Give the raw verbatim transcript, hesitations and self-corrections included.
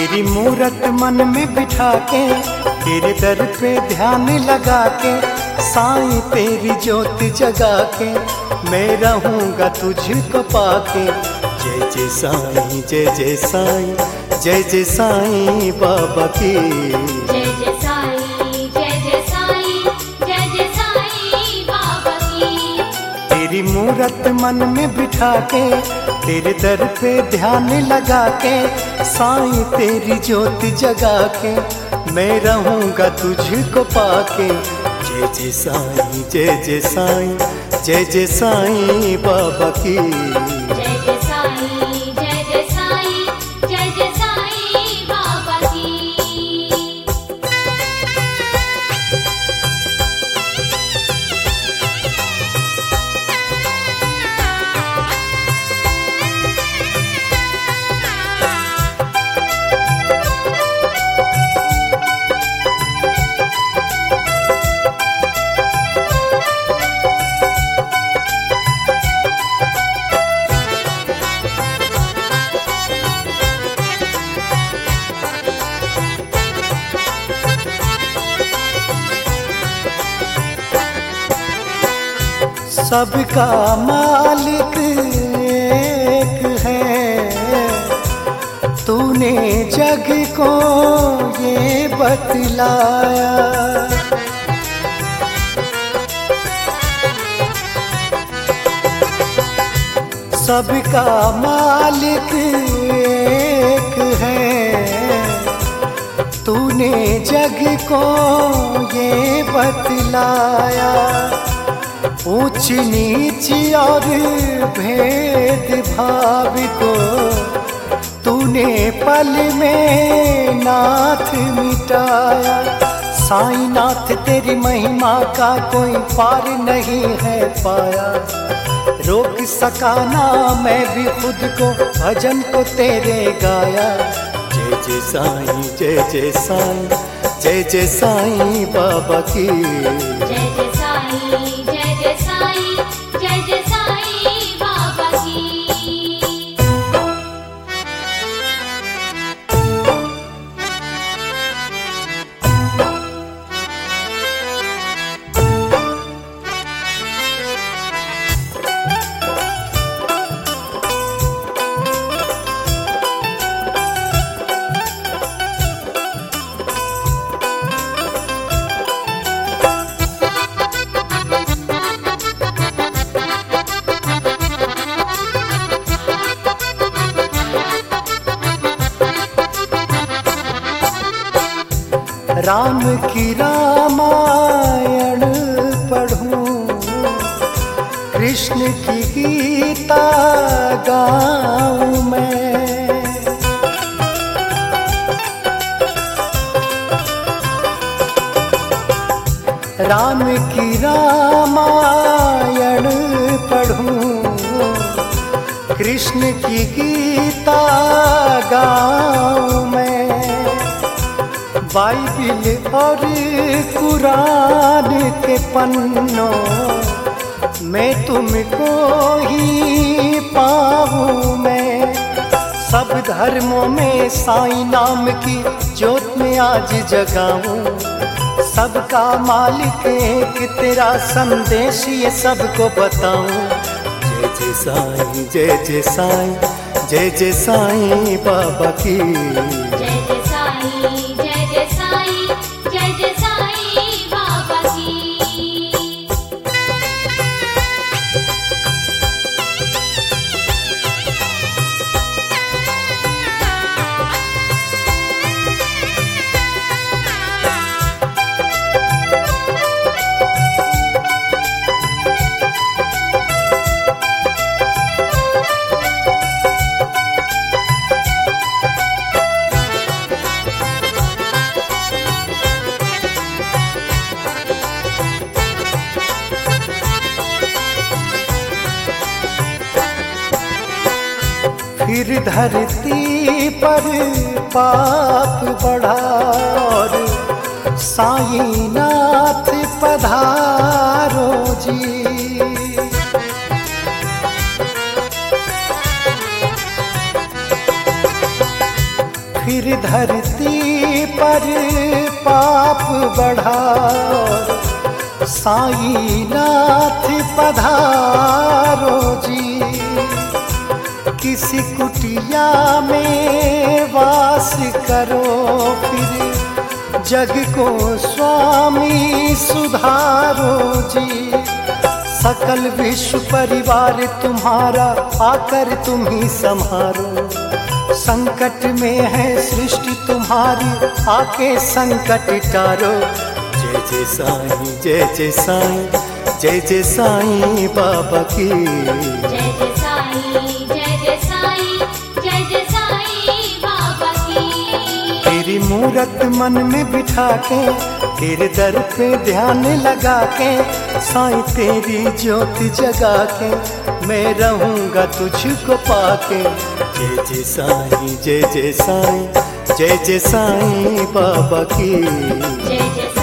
तेरी मूरत मन में बिठा के, तेरे दर पे ध्यान लगा के, साईं तेरी ज्योत जगा के, मैं रहूँगा तुझको पाके। जय जय साईं, जय जय साईं, जय जय साईं बाबा की। जय जय साईं, जय जय साईं, जय जय साईं बाबा की। तेरी मूरत मन में बिठा के, तेरे दर पे ध्यान लगा के, साईं तेरी ज्योत जगा के, मैं रहूँगा तुझको पाके। जय जय साईं, जय जय साईं, जय जय साईं बाबा की। जय जय साईं, जय जय साईं, जय जय साईं बाबा की। सबका मालिक एक है, तूने जग को ये बतलाया। सबका मालिक एक है, तूने जग को ये बतलाया। ऊंच नीच और भेद भाव को तूने पल में नाथ मिटाया। साईं नाथ तेरी महिमा का कोई पार नहीं है पाया। रोक सका ना मैं भी खुद को, भजन को तेरे गाया। जय जय साईं, जय जय साईं, जय जय साईं बाबा की। जय जय साईं, जय जय साईं, जय जय साईं बाबा की। राम की रामायण पढ़ूं, कृष्ण की गीता गाऊं मैं। राम की रामायण पढ़ूं, कृष्ण की गीता गाऊं मैं। बाइबिल और कुरान के पन्नों में तुमको ही पाऊं मैं। सब धर्मों में साईं नाम की ज्योत में आज जगाऊं। सबका मालिक एक तेरा संदेश ये सबको बताऊं। जय जय साईं, जय जय साईं, जय जय साईं बाबा की। जय जय साईं, जय जय साईं, जय जय साईं बाबा की। फिर धरती पर पाप बढ़ा और साईं नाथ पधारो जी। फिर फिर धरती पर पाप बढ़ा। साईं नाथ पधारो जी, किसी कुटिया में वास करो, फिर जग को स्वामी सुधारो जी। सकल विश्व परिवार तुम्हारा, आकर तुम ही संहारो। संकट में है सृष्टि तुम्हारी, आके संकट टारो। जय जय साईं, जय जय साईं, जय जय साईं बाबा की। जय जय साईं, जय जय साईं, जय जय साईं बाबा की। तेरी मूरत मन में बिठा के, तेरे दर पे ध्यान लगा के, साईं तेरी ज्योति जगा के, मैं रहूंगा तुझको पाके। जय जय साईं, जय जय साईं, जय जय साईं बाबा की। जय जय